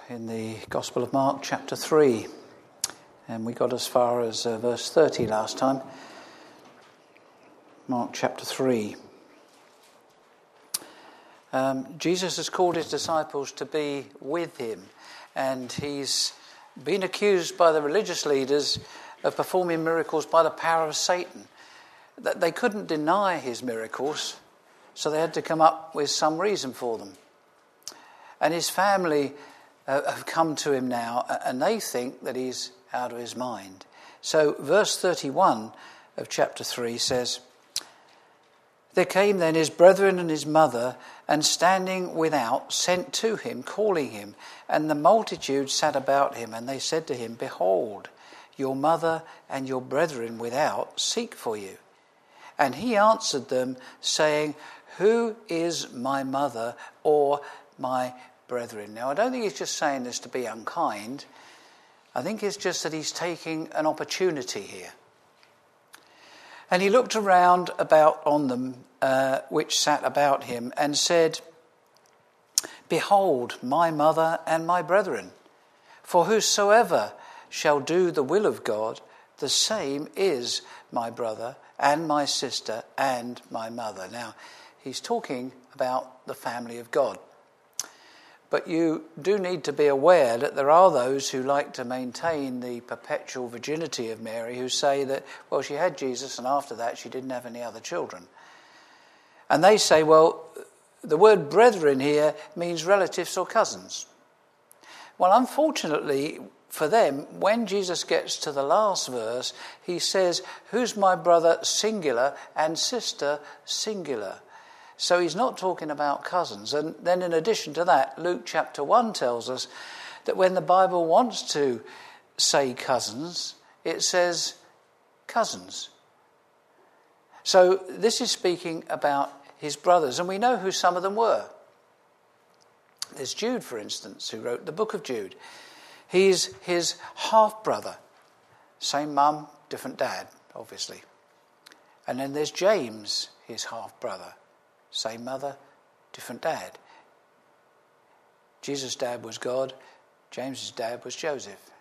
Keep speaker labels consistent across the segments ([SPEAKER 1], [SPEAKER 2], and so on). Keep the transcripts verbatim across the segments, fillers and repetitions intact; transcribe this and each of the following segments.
[SPEAKER 1] in the Gospel of Mark, chapter three. And we got as far as uh, verse thirty last time. Mark chapter three. Um, Jesus has called his disciples to be with him. And he's been accused by the religious leaders of performing miracles by the power of Satan. That they couldn't deny his miracles, so they had to come up with some reason for them. And his family uh, have come to him now, and they think that he's out of his mind. So verse thirty-one of chapter three says, "There came then his brethren and his mother, and standing without sent to him, calling him. And the multitude sat about him, and they said to him, Behold, your mother and your brethren without seek for you. And he answered them, saying, Who is my mother or my brethren?" Now, I don't think he's just saying this to be unkind. I think it's just that he's taking an opportunity here. And he looked around about on them, uh, which sat about him, and said, Behold, my mother and my brethren. For whosoever shall do the will of God, the same is my brother and my sister and my mother. Now, he's talking about the family of God. But you do need to be aware that there are those who like to maintain the perpetual virginity of Mary, who say that, well, she had Jesus and after that she didn't have any other children. And they say, well, the word brethren here means relatives or cousins. Well, unfortunately for them, when Jesus gets to the last verse, he says, who's my brother, singular, and sister, singular. So he's not talking about cousins. And then in addition to that, Luke chapter one tells us that when the Bible wants to say cousins, it says cousins. So this is speaking about his brothers, and we know who some of them were. There's Jude, for instance, who wrote the book of Jude. He's his half-brother. Same mum, different dad, obviously. And then there's James, his half-brother. Same mother, different dad. Jesus' dad was God. James's dad was Joseph.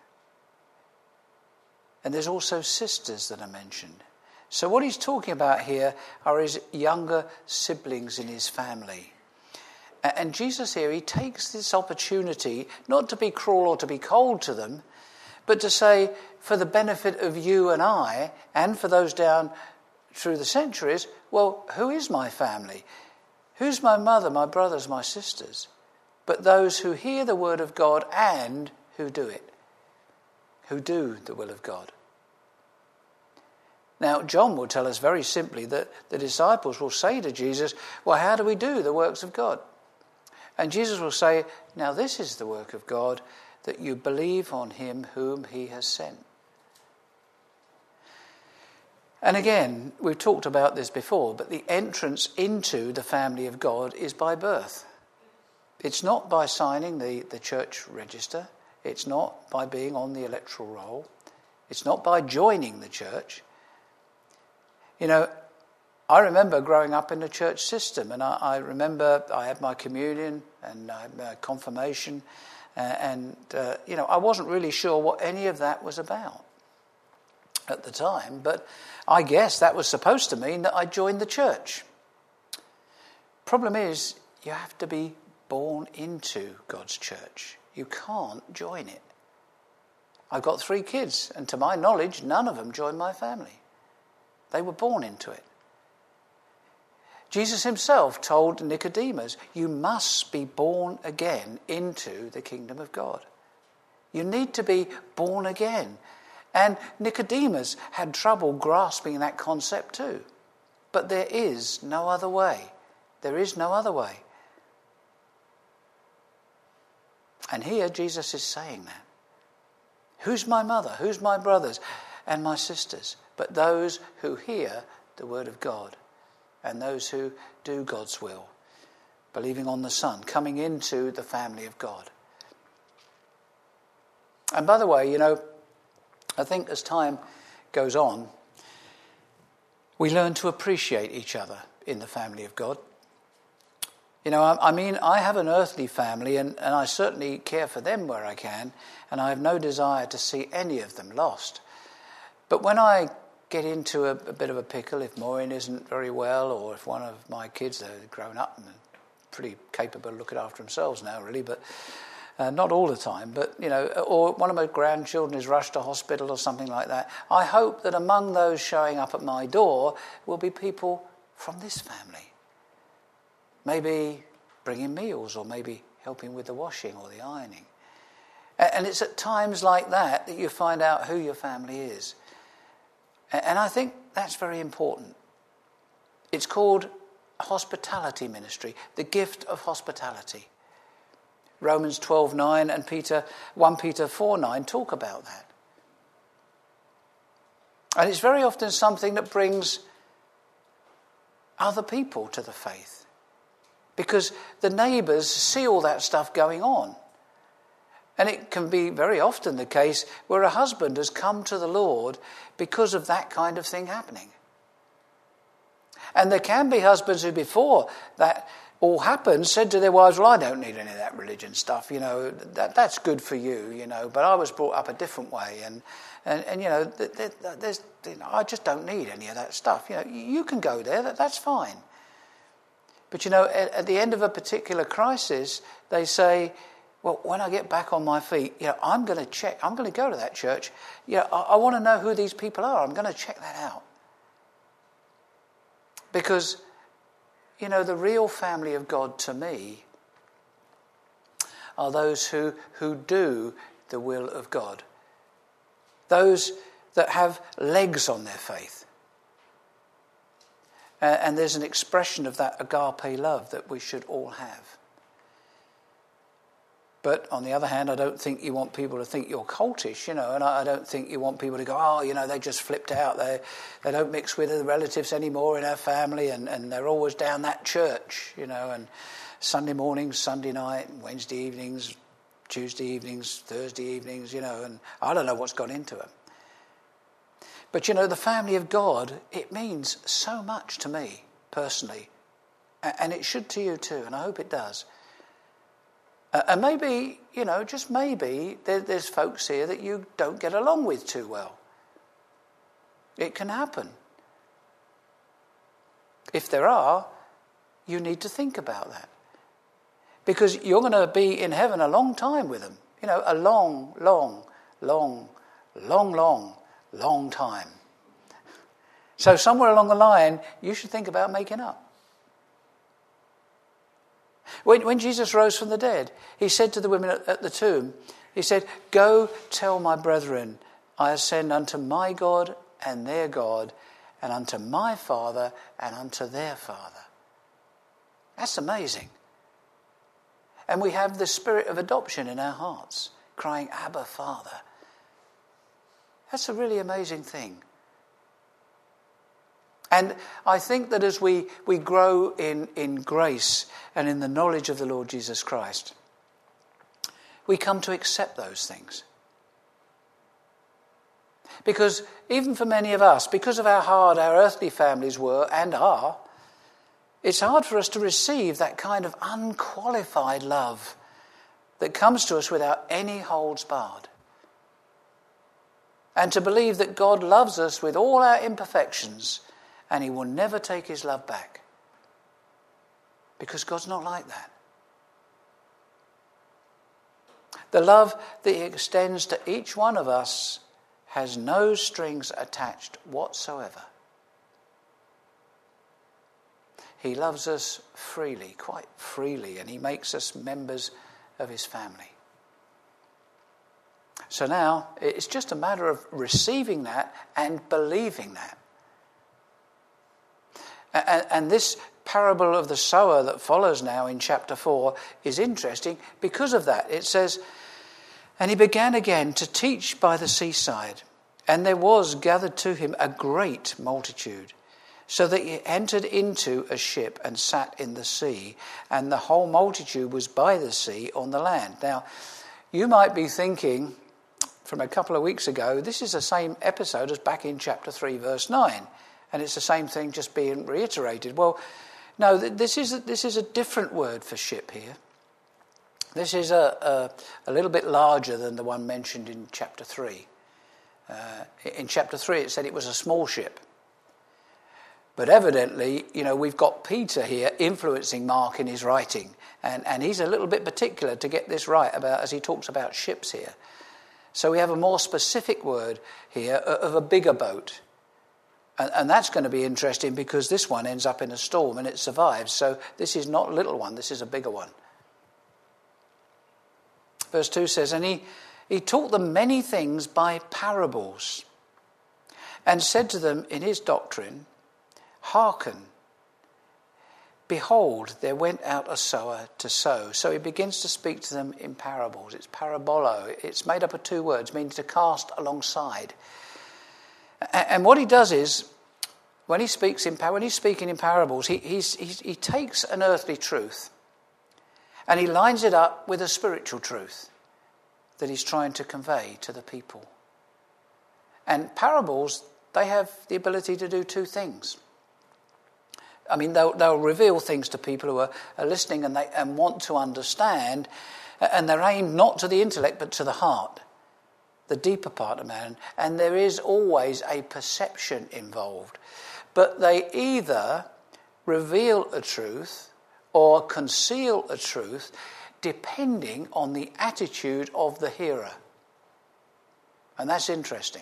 [SPEAKER 1] And there's also sisters that are mentioned. So what he's talking about here are his younger siblings in his family. And Jesus here, he takes this opportunity not to be cruel or to be cold to them, but to say, for the benefit of you and I, and for those down through the centuries, well, who is my family? Who's my mother, my brothers, my sisters? But those who hear the word of God and who do it, who do the will of God. Now, John will tell us very simply that the disciples will say to Jesus, well, how do we do the works of God? And Jesus will say, now this is the work of God, that you believe on him whom he has sent. And again, we've talked about this before, but the entrance into the family of God is by birth. It's not by signing the, the church register. It's not by being on the electoral roll. It's not by joining the church. You know, I remember growing up in the church system, and I, I remember I had my communion and I had my confirmation, uh, and, uh, you know, I wasn't really sure what any of that was about at the time, but I guess that was supposed to mean that I joined the church. Problem is, you have to be born into God's church. You can't join it. I've got three kids, and to my knowledge, none of them joined my family. They were born into it. Jesus himself told Nicodemus, you must be born again into the kingdom of God. You need to be born again. And Nicodemus had trouble grasping that concept too. But there is no other way. There is no other way. And here Jesus is saying that. Who's my mother? Who's my brothers and my sisters? But those who hear the word of God and those who do God's will, believing on the Son, coming into the family of God. And by the way, you know, I think as time goes on, we learn to appreciate each other in the family of God. You know, I, I mean, I have an earthly family, and, and I certainly care for them where I can, and I have no desire to see any of them lost. But when I get into a, a bit of a pickle, if Maureen isn't very well, or if one of my kids are grown up and pretty capable of looking after themselves now, really, but uh, not all the time, but, you know, or one of my grandchildren is rushed to hospital or something like that, I hope that among those showing up at my door will be people from this family. Maybe bringing meals, or maybe helping with the washing or the ironing. And it's at times like that that you find out who your family is. And I think that's very important. It's called hospitality ministry, the gift of hospitality. Romans twelve nine and Peter First Peter four nine talk about that. And it's very often something that brings other people to the faith, because the neighbours see all that stuff going on. And it can be very often the case where a husband has come to the Lord because of that kind of thing happening. And there can be husbands who, before that all happened, said to their wives, well, I don't need any of that religion stuff, you know, that that's good for you, you know, but I was brought up a different way, and, and, and you know, there's, you know, I just don't need any of that stuff. You know, you can go there, that, that's fine. But, you know, at, at the end of a particular crisis, they say, well, when I get back on my feet, you know, I'm going to check, I'm going to go to that church. You know, I, I want to know who these people are. I'm going to check that out. Because, you know, the real family of God to me are those who, who do the will of God. Those that have legs on their faith. Uh, and there's an expression of that agape love that we should all have. But on the other hand, I don't think you want people to think you're cultish, you know, and I, I don't think you want people to go, oh, you know, they just flipped out. They they don't mix with the relatives anymore in our family, and, and they're always down that church, you know, and Sunday mornings, Sunday night, Wednesday evenings, Tuesday evenings, Thursday evenings, you know, and I don't know what's gone into them. But, you know, the family of God, it means so much to me, personally. And it should to you too, and I hope it does. Uh, and maybe, you know, just maybe, there, there's folks here that you don't get along with too well. It can happen. If there are, you need to think about that. Because you're going to be in heaven a long time with them. You know, a long, long, long, long, long, long time. So somewhere along the line, you should think about making up. When, when Jesus rose from the dead, he said to the women at, at the tomb, he said, go tell my brethren, I ascend unto my God and their God, and unto my Father and unto their Father. That's amazing. And we have the spirit of adoption in our hearts, crying, Abba, Father. That's a really amazing thing. And I think that as we, we grow in, in grace and in the knowledge of the Lord Jesus Christ, we come to accept those things. Because even for many of us, because of how hard our earthly families were and are, it's hard for us to receive that kind of unqualified love that comes to us without any holds barred. And to believe that God loves us with all our imperfections, and he will never take his love back. Because God's not like that. The love that he extends to each one of us has no strings attached whatsoever. He loves us freely, quite freely, and he makes us members of his family. So now, it's just a matter of receiving that and believing that. And, and this parable of the sower that follows now in chapter four is interesting because of that. It says, and he began again to teach by the seaside, and there was gathered to him a great multitude, so that he entered into a ship and sat in the sea, and the whole multitude was by the sea on the land. Now, you might be thinking from a couple of weeks ago, this is the same episode as back in chapter three, verse nine. And it's the same thing just being reiterated. Well, No, this is a, this is a different word for ship here. This is a, a, a little bit larger than the one mentioned in chapter three. Uh, in chapter three it said it was a small ship. But evidently, you know, we've got Peter here influencing Mark in his writing. And, and he's a little bit particular to get this right about as he talks about ships here. So we have a more specific word here of a bigger boat. And, and that's going to be interesting because this one ends up in a storm and it survives. So this is not a little one, this is a bigger one. Verse two says, and he, he taught them many things by parables and said to them in his doctrine, hearken, behold, there went out a sower to sow. So he begins to speak to them in parables. It's parabolo. It's made up of two words, meaning to cast alongside. And what he does is, when he speaks in when he's speaking in parables, he he's, he's, he takes an earthly truth and he lines it up with a spiritual truth that he's trying to convey to the people. And parables, they have the ability to do two things. I mean, they'll, they'll reveal things to people who are, are listening and they and want to understand, and they're aimed not to the intellect but to the heart, the deeper part of man. And there is always a perception involved. But they either reveal a truth or conceal a truth depending on the attitude of the hearer. And that's interesting.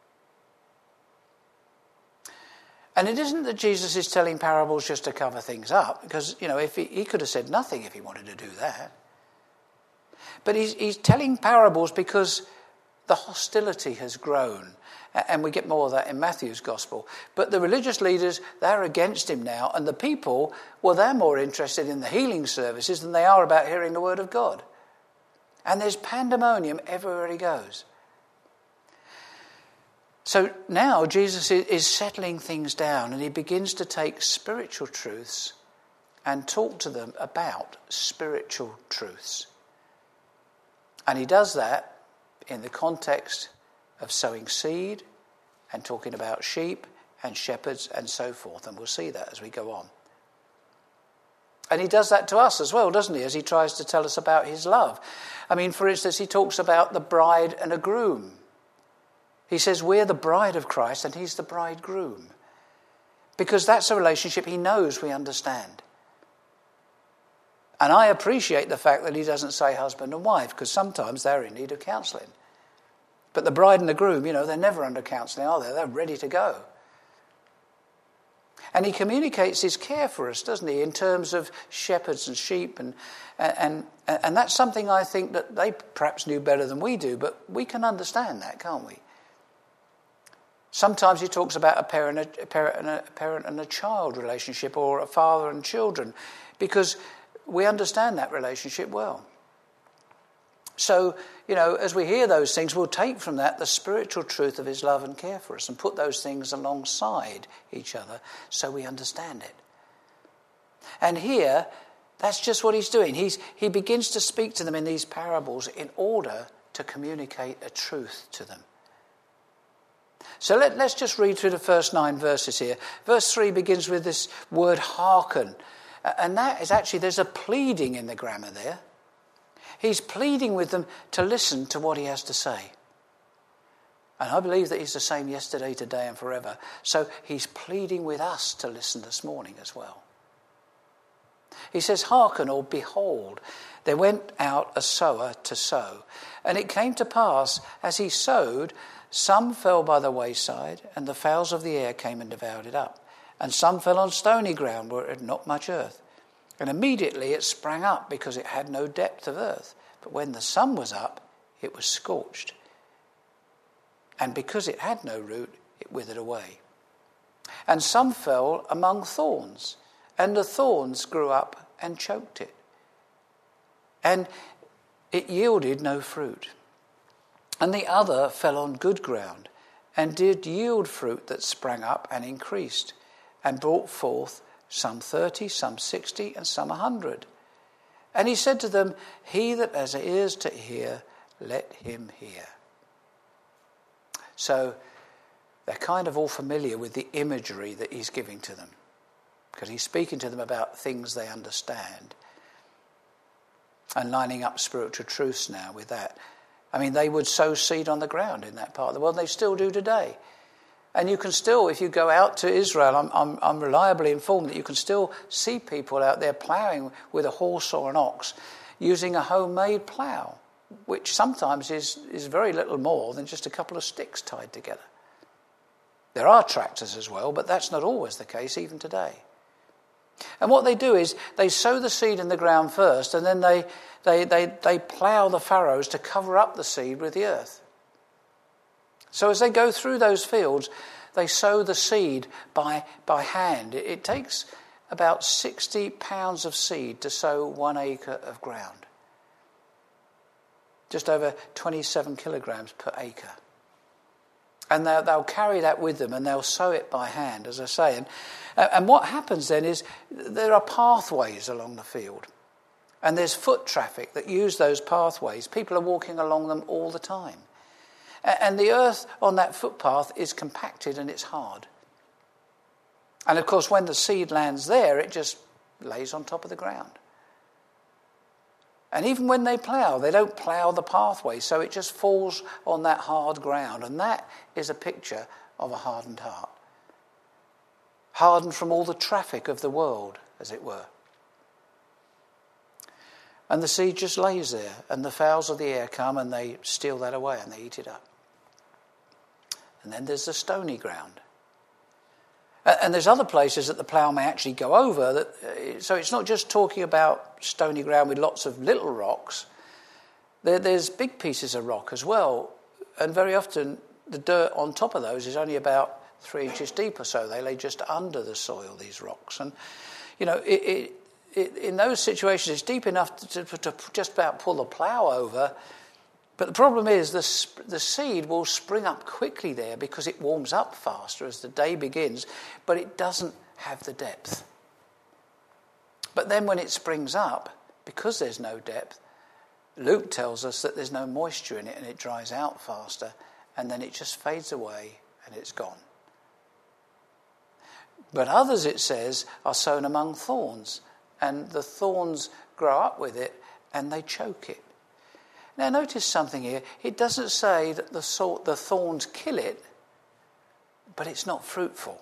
[SPEAKER 1] And it isn't that Jesus is telling parables just to cover things up, because, you know, if he, he could have said nothing if he wanted to do that. But he's, he's telling parables because the hostility has grown. And we get more of that in Matthew's gospel. But the religious leaders, they're against him now. And the people, well, they're more interested in the healing services than they are about hearing the word of God. And there's pandemonium everywhere he goes. So now Jesus is settling things down and he begins to take spiritual truths and talk to them about spiritual truths. And he does that in the context of sowing seed and talking about sheep and shepherds and so forth. And we'll see that as we go on. And he does that to us as well, doesn't he, as he tries to tell us about his love. I mean, for instance, he talks about the bride and a groom. He says we're the bride of Christ and he's the bridegroom. Because that's a relationship he knows we understand. And I appreciate the fact that he doesn't say husband and wife, because sometimes they're in need of counselling. But the bride and the groom, you know, they're never under counselling, are they? They're ready to go. And he communicates his care for us, doesn't he, in terms of shepherds and sheep. And, and, and that's something I think that they perhaps knew better than we do, but we can understand that, can't we? Sometimes he talks about a parent, a parent, and a, a parent and a child relationship, or a father and children, because we understand that relationship well. So, you know, as we hear those things, we'll take from that the spiritual truth of his love and care for us and put those things alongside each other so we understand it. And here, that's just what he's doing. He's, he begins to speak to them in these parables in order to communicate a truth to them. So let, let's just read through the first nine verses here. Verse three begins with this word hearken. And that is actually, there's a pleading in the grammar there. He's pleading with them to listen to what he has to say. And I believe that he's the same yesterday, today, and forever. So he's pleading with us to listen this morning as well. He says, hearken, or behold, there went out a sower to sow. And it came to pass, as he sowed, some fell by the wayside, and the fowls of the air came and devoured it up. And some fell on stony ground where it had not much earth. And immediately it sprang up because it had no depth of earth. But when the sun was up, it was scorched. And because it had no root, it withered away. And some fell among thorns, and the thorns grew up and choked it. And it yielded no fruit. And the other fell on good ground, and did yield fruit that sprang up and increased, and brought forth some thirty, some sixty, and some a hundred. And he said to them, he that has ears to hear, let him hear. So they're kind of all familiar with the imagery that he's giving to them. because he's speaking to them about things they understand and lining up spiritual truths now with that. I mean, they would sow seed on the ground in that part of the world. They still do today. And you can still, if you go out to Israel, I'm, I'm, I'm reliably informed that you can still see people out there ploughing with a horse or an ox using a homemade plough, which sometimes is, is very little more than just a couple of sticks tied together. There are tractors as well, but that's not always the case even today. And what they do is they sow the seed in the ground first, and then they, they, they, they plough the furrows to cover up the seed with the earth. So as they go through those fields, they sow the seed by, by hand. It, it takes about sixty pounds of seed to sow one acre of ground. Just over twenty-seven kilograms per acre. And they'll, they'll carry that with them and they'll sow it by hand, as I say. And, and what happens then is there are pathways along the field. And there's foot traffic that use those pathways. People are walking along them all the time. And the earth on that footpath is compacted and it's hard. And of course, when the seed lands there, it just lays on top of the ground. And even when they plough, they don't plough the pathway, so it just falls on that hard ground. And that is a picture of a hardened heart. Hardened from all the traffic of the world, as it were. And the seed just lays there, and the fowls of the air come and they steal that away and they eat it up. And then there's the stony ground. And there's other places that the plough may actually go over. That, so it's not just talking about stony ground with lots of little rocks. There, there's big pieces of rock as well. And very often the dirt on top of those is only about three inches deep or so. They lay just under the soil, these rocks. And, you know, it, it, it, in those situations it's deep enough to, to, to just about pull the plough over. But the problem is the, the seed will spring up quickly there because it warms up faster as the day begins, but it doesn't have the depth. But then when it springs up, because there's no depth, Luke tells us that there's no moisture in it and it dries out faster, and then it just fades away and it's gone. But others, it says, are sown among thorns, and the thorns grow up with it and they choke it. Now notice something here. It doesn't say that the, sort, the thorns kill it, but it's not fruitful.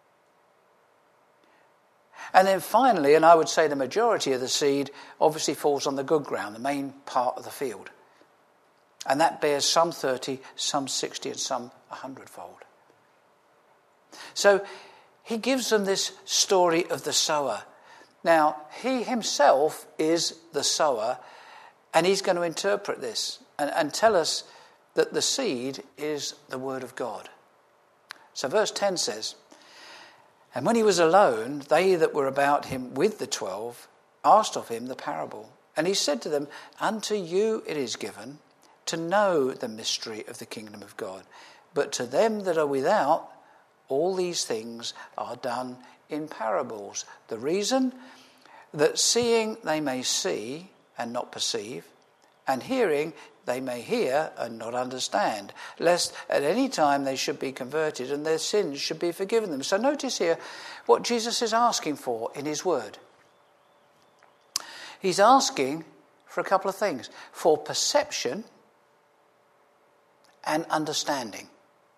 [SPEAKER 1] And then finally, and I would say the majority of the seed obviously falls on the good ground, the main part of the field. And that bears some thirty, some sixty, and some a hundredfold. So he gives them this story of the sower. Now, he himself is the sower, and he's going to interpret this and, and tell us that the seed is the word of God. So verse ten says, "And when he was alone, they that were about him with the twelve asked of him the parable. And he said to them, Unto you it is given to know the mystery of the kingdom of God. But to them that are without, all these things are done in parables. The reason? That seeing they may see and not perceive, and hearing they may hear and not understand, lest at any time they should be converted and their sins should be forgiven them." So notice here what Jesus is asking for in his word. He's asking for a couple of things: for perception and understanding.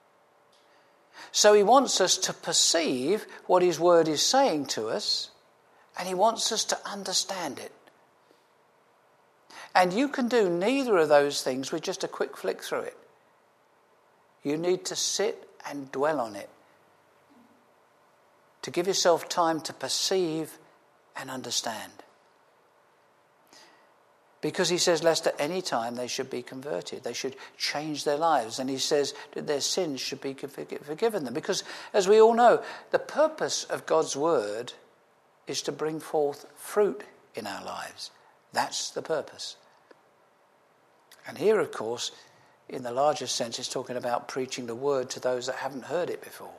[SPEAKER 1] So he wants us to perceive what his word is saying to us, and he wants us to understand it. And you can do neither of those things with just a quick flick through it. You need to sit and dwell on it, to give yourself time to perceive and understand. Because he says, lest at any time they should be converted. They should change their lives. And he says that their sins should be forgiven them. Because, as we all know, the purpose of God's word is to bring forth fruit in our lives. That's the purpose. And here, of course, in the larger sense, it's talking about preaching the word to those that haven't heard it before.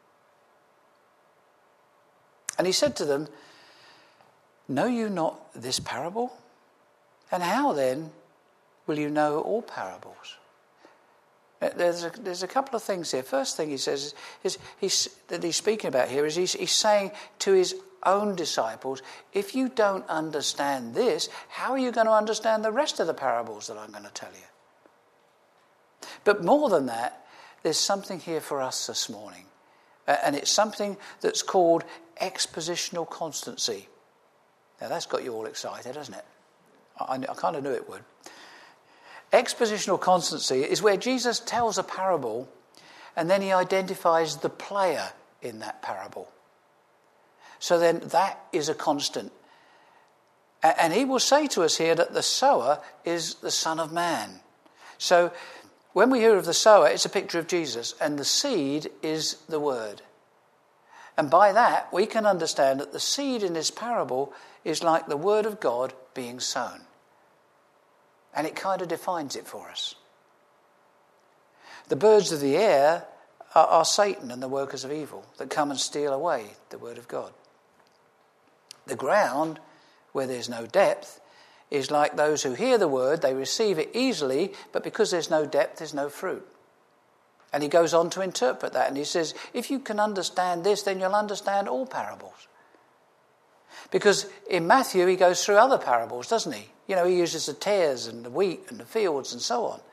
[SPEAKER 1] And he said to them, "Know you not this parable? And how then will you know all parables?" There's a, there's a couple of things here. First thing he says is, he's, that he's speaking about here is he's, he's saying to his own disciples, if you don't understand this, how are you going to understand the rest of the parables that I'm going to tell you? But more than that, there's something here for us this morning. Uh, and it's something that's called expositional constancy. Now that's got you all excited, hasn't it? I, I kind of knew it would. Expositional constancy is where Jesus tells a parable and then he identifies the player in that parable. So then that is a constant. And he will say to us here that the sower is the Son of Man. So when we hear of the sower, it's a picture of Jesus, and the seed is the word. And by that, we can understand that the seed in this parable is like the word of God being sown. And it kind of defines it for us. The birds of the air are, are Satan and the workers of evil that come and steal away the word of God. The ground, where there's no depth, is like those who hear the word, they receive it easily, but because there's no depth, there's no fruit. And he goes on to interpret that, and he says, if you can understand this, then you'll understand all parables. Because in Matthew, he goes through other parables, doesn't he? You know, he uses the tares and the wheat and the fields and so on.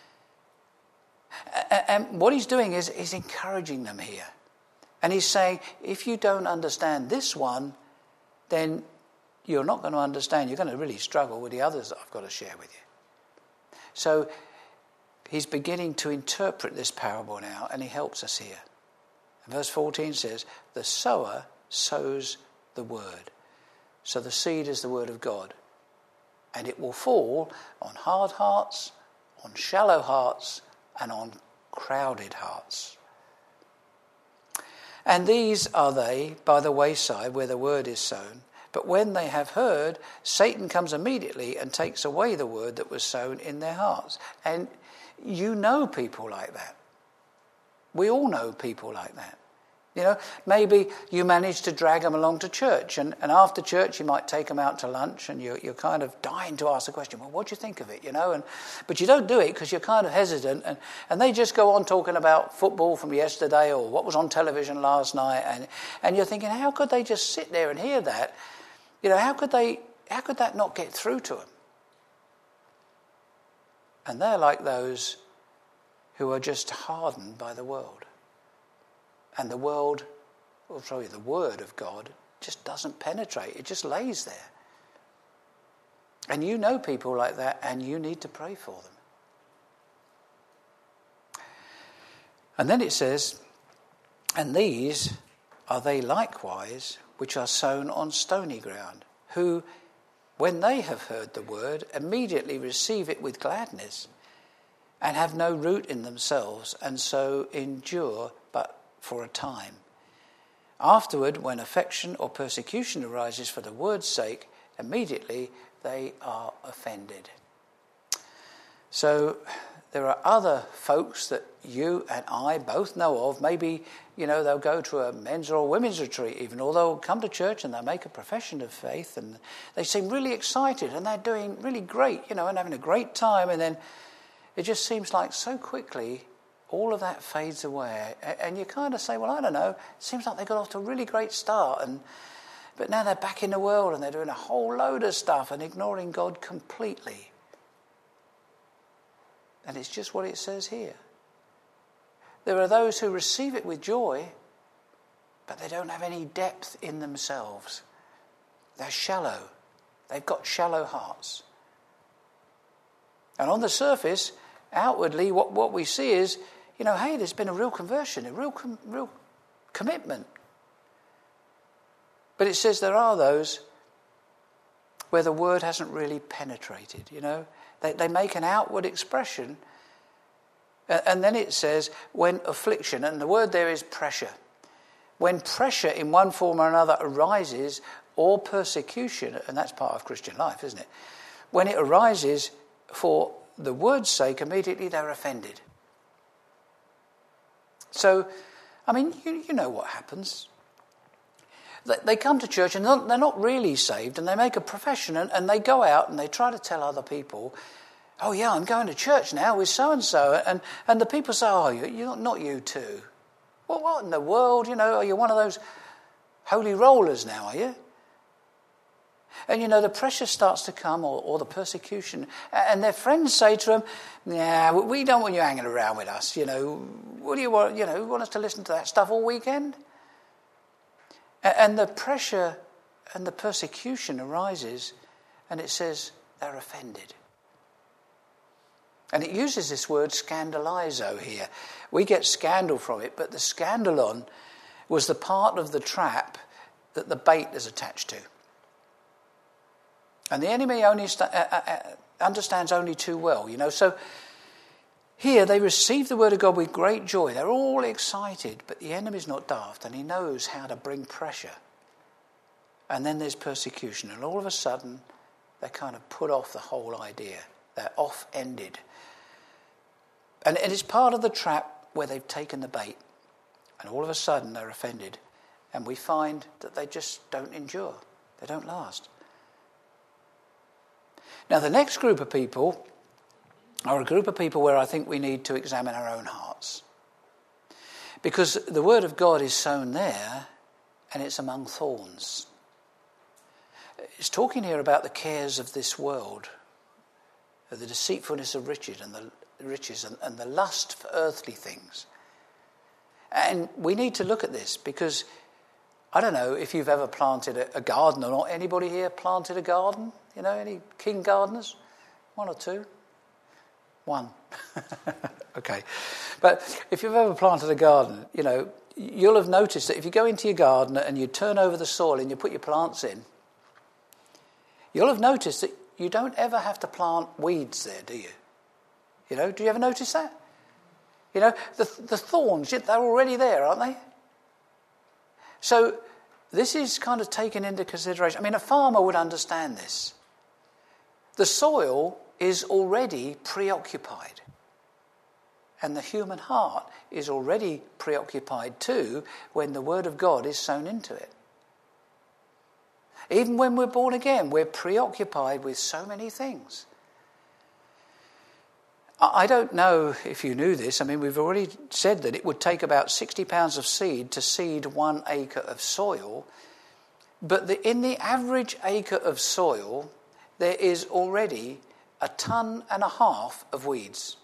[SPEAKER 1] And what he's doing is he's encouraging them here. And he's saying, if you don't understand this one, then you're not going to understand. You're going to really struggle with the others that I've got to share with you. So he's beginning to interpret this parable now, and he helps us here. And verse fourteen says, the sower sows the word. So the seed is the word of God. And it will fall on hard hearts, on shallow hearts, and on crowded hearts. And these are they by the wayside where the word is sown. But when they have heard, Satan comes immediately and takes away the word that was sown in their hearts. And you know people like that. We all know people like that. You know, maybe you manage to drag them along to church, and, and after church you might take them out to lunch, and you're, you're kind of dying to ask the question, well, what do you think of it, you know? And but you don't do it because you're kind of hesitant, and, and they just go on talking about football from yesterday or what was on television last night, and, and you're thinking, how could they just sit there and hear that? You know, how could they? How could that not get through to them? And they're like those who are just hardened by the world. And the world, or sorry, the word of God just doesn't penetrate. It just lays there. And you know people like that, and you need to pray for them. And then it says, and these are they likewise which are sown on stony ground, who, when they have heard the word, immediately receive it with gladness, and have no root in themselves, and so endure but for a time. Afterward, when affection or persecution arises for the word's sake, immediately they are offended. So there are other folks that you and I both know of. Maybe, you know, they'll go to a men's or a women's retreat even, or they'll come to church and they'll make a profession of faith, and they seem really excited and they're doing really great, you know, and having a great time, and then it just seems like so quickly all of that fades away, and you kind of say, well, I don't know, it seems like they got off to a really great start, and but now they're back in the world and they're doing a whole load of stuff and ignoring God completely. And it's just what it says here. There are those who receive it with joy, but they don't have any depth in themselves. They're shallow. They've got shallow hearts. And on the surface, outwardly, what, what we see is, you know, hey, there's been a real conversion, a real com- real commitment. But it says there are those where the word hasn't really penetrated, you know. They, they make an outward expression. And then it says, when affliction, and the word there is pressure. When pressure in one form or another arises, or persecution, and that's part of Christian life, isn't it? When it arises for the word's sake, immediately they're offended. So, I mean, you, you know what happens. They, they come to church and they're not really saved, and they make a profession, and, and they go out and they try to tell other people, Oh yeah, I'm going to church now with so-and-so. And, and the people say, oh, you, you're not you too. Well, what in the world? You know, are you one of those holy rollers now, are you? And, you know, the pressure starts to come, or, or the persecution. And their friends say to them, yeah, we don't want you hanging around with us. You know, what do you want? You know, you want us to listen to that stuff all weekend? And the pressure and the persecution arises, and it says they're offended. And it uses this word scandalizo here. We get scandal from it, but the scandalon was the part of the trap that the bait is attached to. And the enemy only st- uh, uh, understands only too well, you know. So here they receive the word of God with great joy. They're all excited, but the enemy's not daft, and he knows how to bring pressure. And then there's persecution, and all of a sudden they kind of put off the whole idea. They're off-ended. And it is part of the trap where they've taken the bait, and all of a sudden they're offended, and we find that they just don't endure. They don't last. Now, the next group of people are a group of people where I think we need to examine our own hearts. Because the word of God is sown there, and it's among thorns. It's talking here about the cares of this world, the deceitfulness of riches and the riches and, and the lust for earthly things. And we need to look at this because I don't know if you've ever planted a, a garden or not. Anybody here planted a garden? You know, any king gardeners? One or two? One. Okay. But if you've ever planted a garden, you know, you'll have noticed that if you go into your garden and you turn over the soil and you put your plants in, you'll have noticed that you don't ever have to plant weeds there, do you? You know, do you ever notice that? You know, the the thorns, they're already there, aren't they? So this is kind of taken into consideration. I mean, a farmer would understand this. The soil is already preoccupied. And the human heart is already preoccupied too when the word of God is sown into it. Even when we're born again, we're preoccupied with so many things. I don't know if you knew this. I mean, we've already said that it would take about sixty pounds of seed to seed one acre of soil. But the, in the average acre of soil, there is already a ton and a half of weeds.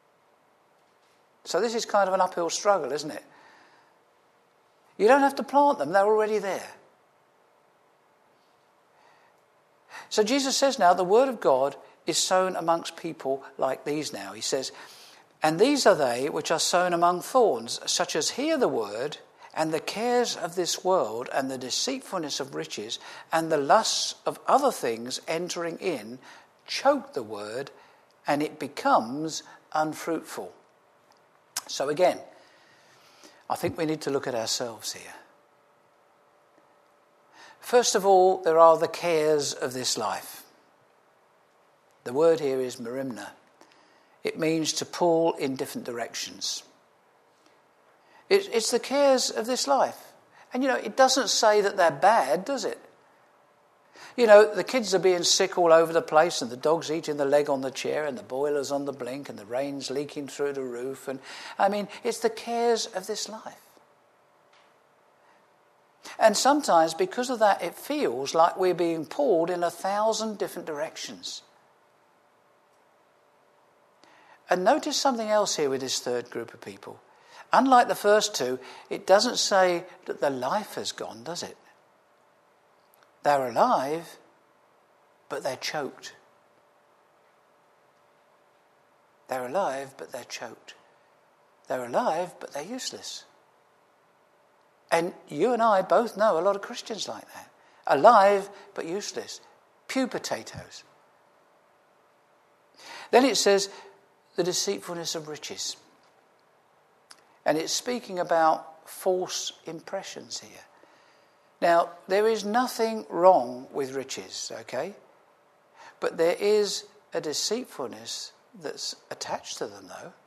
[SPEAKER 1] So this is kind of an uphill struggle, isn't it? You don't have to plant them. They're already there. So Jesus says now the word of God is sown amongst people like these now. He says, and these are they which are sown among thorns, such as hear the word, and the cares of this world, and the deceitfulness of riches, and the lusts of other things entering in, choke the word, and it becomes unfruitful. So again, I think we need to look at ourselves here. First of all, there are the cares of this life. The word here is merimna. It means to pull in different directions. It, it's the cares of this life. And, you know, it doesn't say that they're bad, does it? You know, the kids are being sick all over the place, and the dog's eating the leg on the chair, and the boiler's on the blink, and the rain's leaking through the roof. And I mean, it's the cares of this life. And sometimes, because of that, it feels like we're being pulled in a thousand different directions. And notice something else here with this third group of people. Unlike the first two, it doesn't say that their life has gone, does it? They're alive, but they're choked. They're alive, but they're choked. They're alive, but they're useless. And you and I both know a lot of Christians like that. Alive, but useless. Pew potatoes. Then it says, the deceitfulness of riches. And it's speaking about false impressions here. Now, there is nothing wrong with riches, okay? But there is a deceitfulness that's attached to them, though.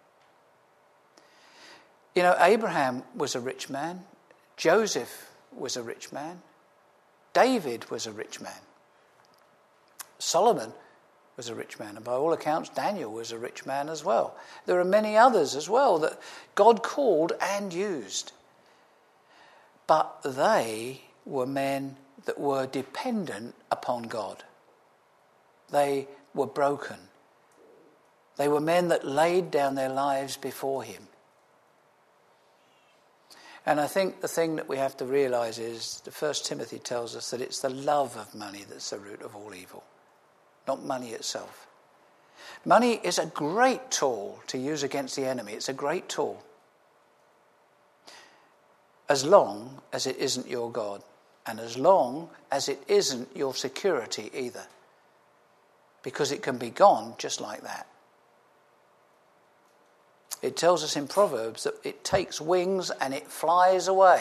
[SPEAKER 1] You know, Abraham was a rich man. Joseph was a rich man. David was a rich man. Solomon was a rich man. And by all accounts, Daniel was a rich man as well. There are many others as well that God called and used. But they were men that were dependent upon God. They were broken. They were men that laid down their lives before him. And I think the thing that we have to realise is the First Timothy tells us that it's the love of money that's the root of all evil, not money itself. Money is a great tool to use against the enemy. It's a great tool. As long as it isn't your God, and as long as it isn't your security either. Because it can be gone just like that. It tells us in Proverbs that it takes wings and it flies away.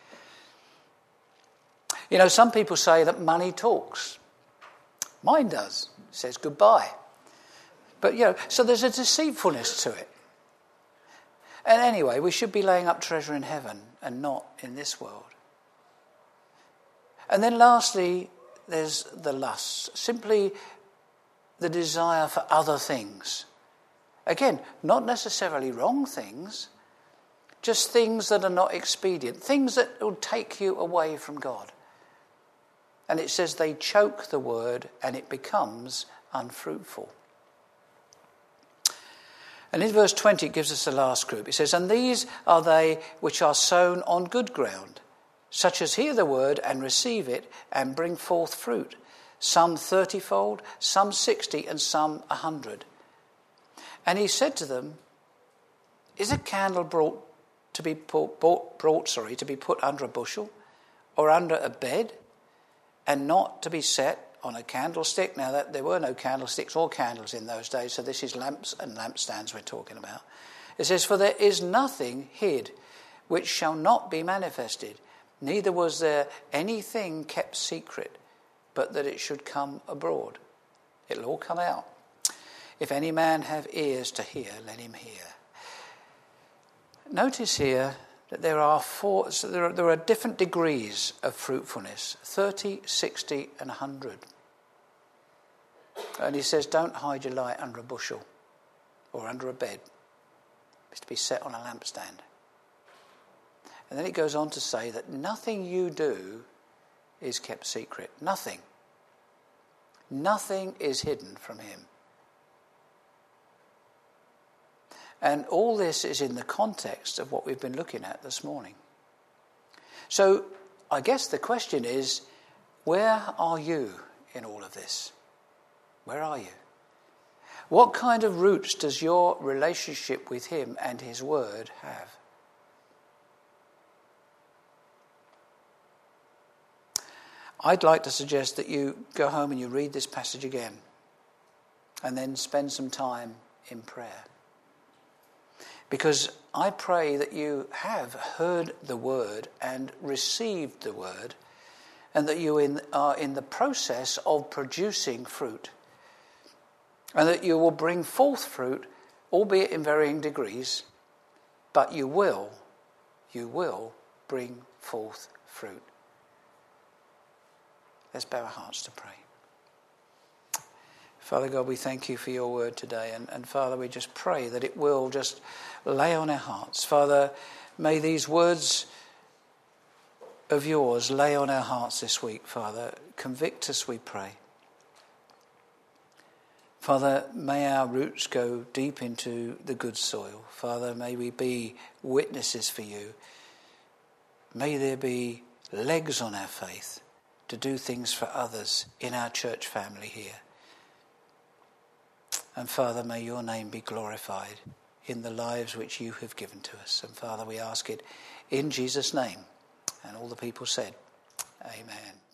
[SPEAKER 1] You know, some people say that money talks. Mine does. It says goodbye. But, you know, so there's a deceitfulness to it. And anyway, we should be laying up treasure in heaven and not in this world. And then lastly, there's the lust. Simply the desire for other things. Again, not necessarily wrong things, just things that are not expedient, things that will take you away from God. And it says they choke the word and it becomes unfruitful. And in verse twenty it gives us the last group. It says, and these are they which are sown on good ground, such as hear the word and receive it and bring forth fruit, some thirtyfold, some sixty, and some a hundred. And he said to them, is a candle brought to be put, brought, brought sorry, to be put under a bushel or under a bed and not to be set on a candlestick? Now, that, there were no candlesticks or candles in those days, so this is lamps and lampstands we're talking about. It says, for there is nothing hid which shall not be manifested, neither was there anything kept secret, but that it should come abroad. It'll all come out. If any man have ears to hear, let him hear. Notice here that there are four. So there are, there are different degrees of fruitfulness: thirty, sixty, and a hundred. And he says, "Don't hide your light under a bushel or under a bed. It's to be set on a lampstand." And then it goes on to say that nothing you do is kept secret. Nothing. Nothing is hidden from him. And all this is in the context of what we've been looking at this morning. So I guess the question is, where are you in all of this? Where are you? What kind of roots does your relationship with him and his word have? I'd like to suggest that you go home and you read this passage again and then spend some time in prayer. Because I pray that you have heard the word and received the word, and that you in, are in the process of producing fruit, and that you will bring forth fruit, albeit in varying degrees, but you will, you will bring forth fruit. Let's bow our hearts to pray. Father God, we thank you for your word today. And, and Father, we just pray that it will just lay on our hearts. Father, may these words of yours lay on our hearts this week, Father. Convict us, we pray. Father, may our roots go deep into the good soil. Father, may we be witnesses for you. May there be legs on our faith to do things for others in our church family here. And Father, may your name be glorified in the lives which you have given to us. And Father, we ask it in Jesus' name. And all the people said, amen.